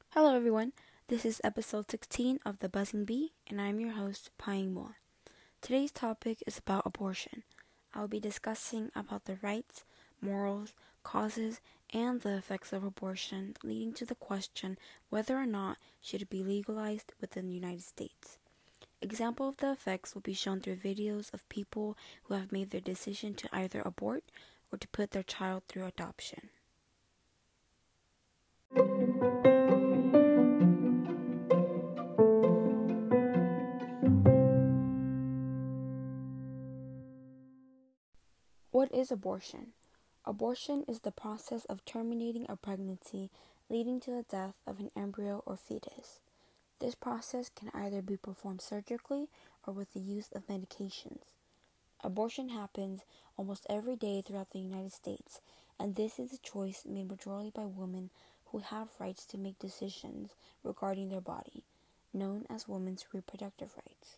Hello, everyone. This is episode 16 of The Buzzing Bee, and I'm your host, Pying Moa. Today's topic is about abortion. I will be discussing about the rights, morals, causes, and the effects of abortion, leading to the question whether or not should it be legalized within the United States. Example of the effects will be shown through videos of people who have made their decision to either abort or to put their child through adoption. What is abortion? Abortion is the process of terminating a pregnancy leading to the death of an embryo or fetus. This process can either be performed surgically or with the use of medications. Abortion happens almost every day throughout the United States, and this is a choice made majorly by women who have rights to make decisions regarding their body, known as women's reproductive rights.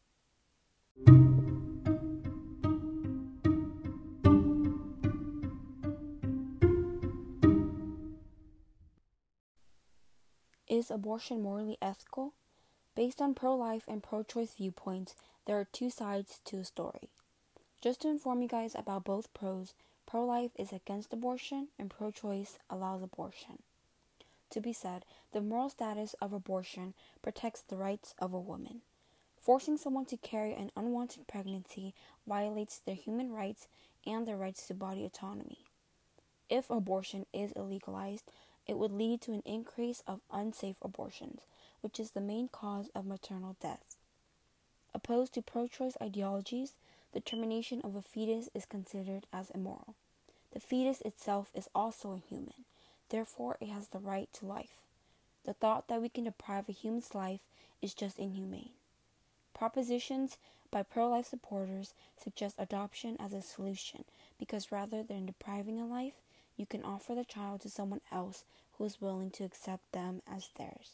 Is abortion morally ethical? Based on pro-life and pro-choice viewpoints, there are two sides to the story. Just to inform you guys about both pros, pro-life is against abortion and pro-choice allows abortion. To be said, the moral status of abortion protects the rights of a woman. Forcing someone to carry an unwanted pregnancy violates their human rights and their rights to body autonomy. If abortion is illegalized, it would lead to an increase of unsafe abortions, which is the main cause of maternal death. Opposed to pro-choice ideologies, the termination of a fetus is considered as immoral. The fetus itself is also a human, therefore it has the right to life. The thought that we can deprive a human's life is just inhumane. Propositions by pro-life supporters suggest adoption as a solution because rather than depriving a life, you can offer the child to someone else who is willing to accept them as theirs.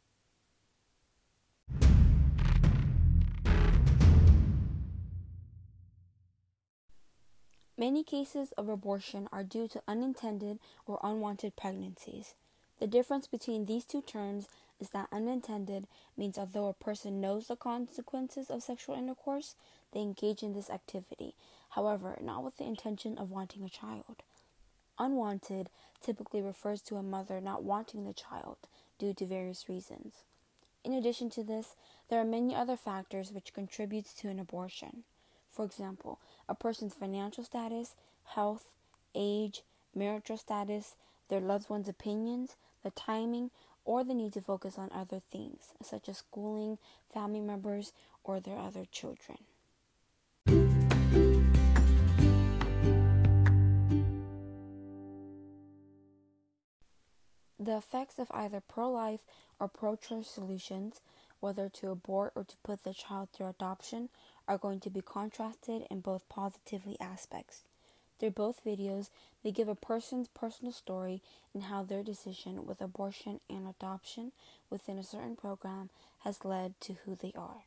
Many cases of abortion are due to unintended or unwanted pregnancies. The difference between these two terms is that unintended means although a person knows the consequences of sexual intercourse, they engage in this activity, however, not with the intention of wanting a child. Unwanted typically refers to a mother not wanting the child due to various reasons. In addition to this, there are many other factors which contribute to an abortion. For example, a person's financial status, health, age, marital status, their loved one's opinions, the timing, or the need to focus on other things, such as schooling, family members, or their other children. The effects of either pro-life or pro-choice solutions, whether to abort or to put the child through adoption, are going to be contrasted in both positively aspects. Through both videos, they give a person's personal story and how their decision with abortion and adoption within a certain program has led to who they are.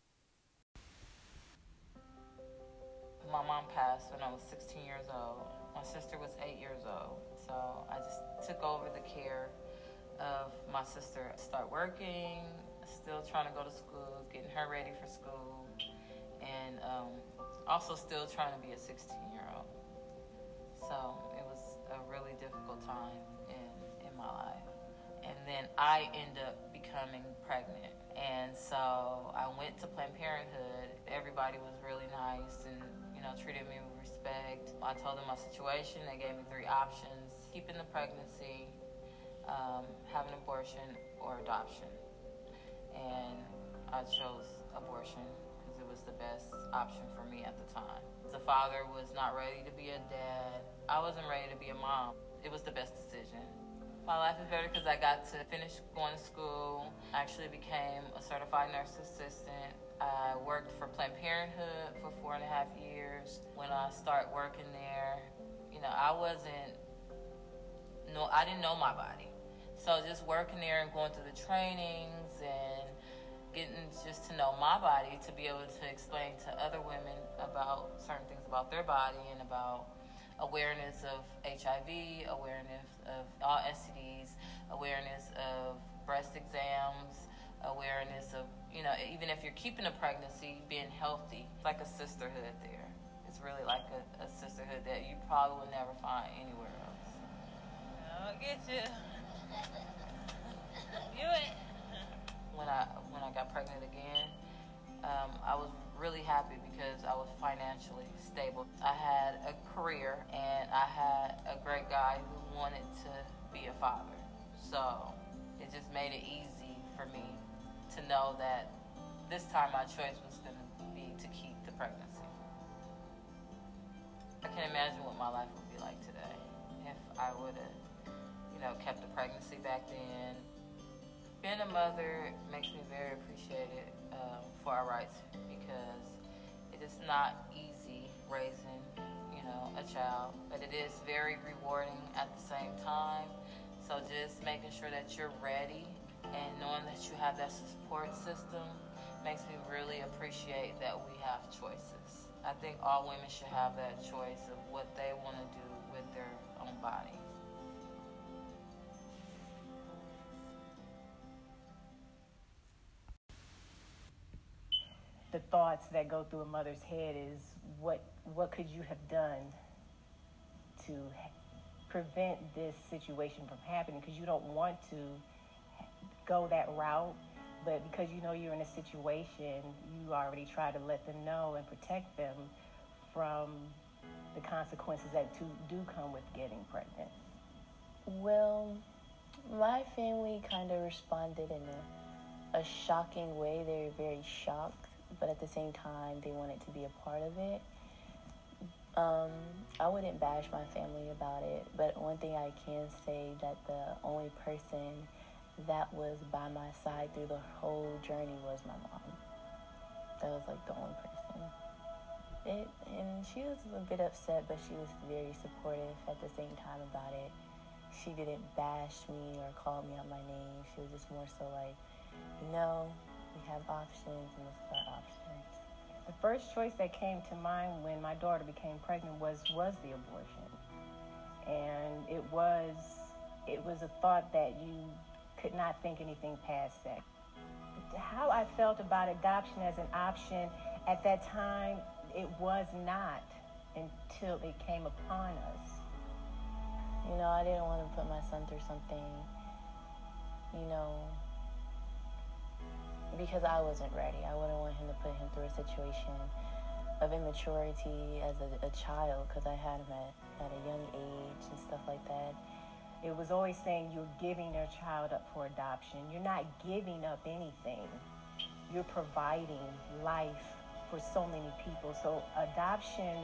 My mom passed when I was 16 years old. My sister was 8 years old. So I just took over the care of my sister. Start working, still trying to go to school, getting her ready for school, and also still trying to be a 16-year-old. So it was a really difficult time in my life. And then I ended up becoming pregnant. And so I went to Planned Parenthood. Everybody was really nice and, treated me with respect. I told them my situation. They gave me 3 options: keeping the pregnancy, having an abortion, or adoption. And I chose abortion because it was the best option for me at the time. The father was not ready to be a dad. I wasn't ready to be a mom. It was the best decision. My life is better because I got to finish going to school. I actually became a certified nurse assistant. I worked for Planned Parenthood for 4.5 years. When I started working there, I didn't know my body. So just working there and going through the trainings and getting just to know my body to be able to explain to other women about certain things about their body and about awareness of HIV, awareness of all STDs, awareness of breast exams, awareness of, even if you're keeping a pregnancy, being healthy. It's like a sisterhood there. It's really like a sisterhood that you probably will never find anywhere else. I'll get you. Do it. When I got pregnant again, I was really happy because I was financially stable. I had a career and I had a great guy who wanted to be a father. So it just made it easy for me to know that this time my choice was going to be to keep the pregnancy. I can imagine what my life would be like today if I would have, kept the pregnancy back then. Being a mother makes me very appreciative for our rights because it is not easy raising, a child, but it is very rewarding at the same time. So just making sure that you're ready and knowing that you have that support system makes me really appreciate that we have choices. I think all women should have that choice of what they want to do with their own body. The thoughts that go through a mother's head is what could you have done to prevent this situation from happening, because you don't want to go that route, but because you're in a situation, you already try to let them know and protect them from the consequences that do come with getting pregnant. Well, my family kind of responded in a shocking way. They were very shocked, but at the same time, they wanted to be a part of it. I wouldn't bash my family about it, but one thing I can say that the only person that was by my side through the whole journey was my mom. That was like the only person. And she was a bit upset, but she was very supportive at the same time about it. She didn't bash me or call me out my name. She was just more so like, we have options and this is our options. The first choice that came to mind when my daughter became pregnant was the abortion. And it was a thought that you could not think anything past that. How I felt about adoption as an option at that time, it was not until it came upon us. I didn't want to put my son through something, because I wasn't ready. I wouldn't want him to put him through a situation of immaturity as a child, because I had him at a young age and stuff like that. It was always saying you're giving their child up for adoption. You're not giving up anything. You're providing life for so many people. So adoption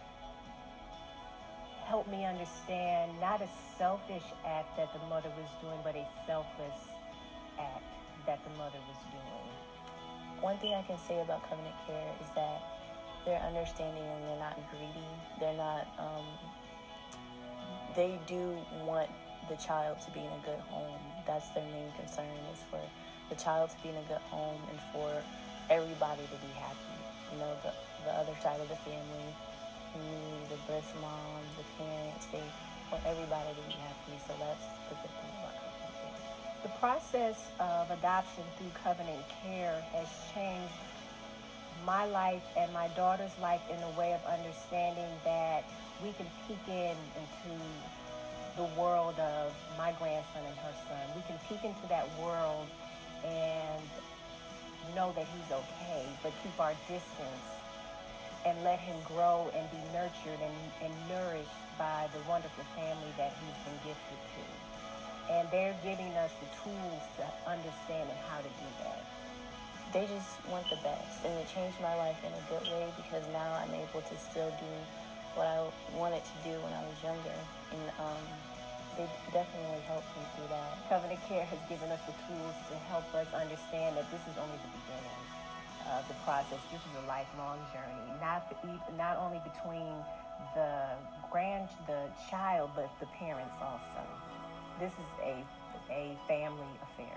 helped me understand not a selfish act that the mother was doing, but a selfless act that the mother was doing. One thing I can say about Covenant Care is that they're understanding and they're not greedy. They're not, they do want the child to be in a good home. That's their main concern, is for the child to be in a good home and for everybody to be happy. The other side of the family, me, the birth mom, the parents, they want everybody to be happy. So that's the good thing about Covenant Care. The process of adoption through Covenant Care has changed my life and my daughter's life in a way of understanding that we can peek into the world of my grandson and her son. We can peek into that world and know that he's okay, but keep our distance and let him grow and be nurtured and nourished by the wonderful family that he's been gifted to. And they're giving us the tools to understand and how to do that. They just want the best, and it changed my life in a good way, because now I'm able to still do what I wanted to do when I was younger, and they definitely helped me through that. Covenant Care has given us the tools to help us understand that this is only the beginning of the process. This is a lifelong journey, not only between the child, but the parents also. This is a family affair.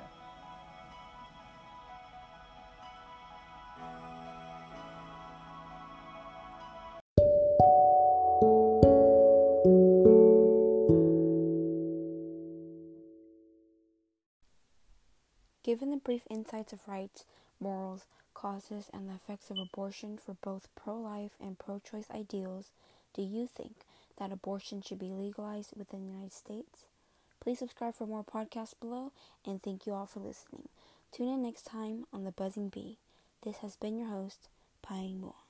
Given the brief insights of rights, morals, causes, and the effects of abortion for both pro-life and pro-choice ideals, do you think that abortion should be legalized within the United States? Please subscribe for more podcasts below, and thank you all for listening. Tune in next time on The Buzzing Bee. This has been your host, Pai Moore.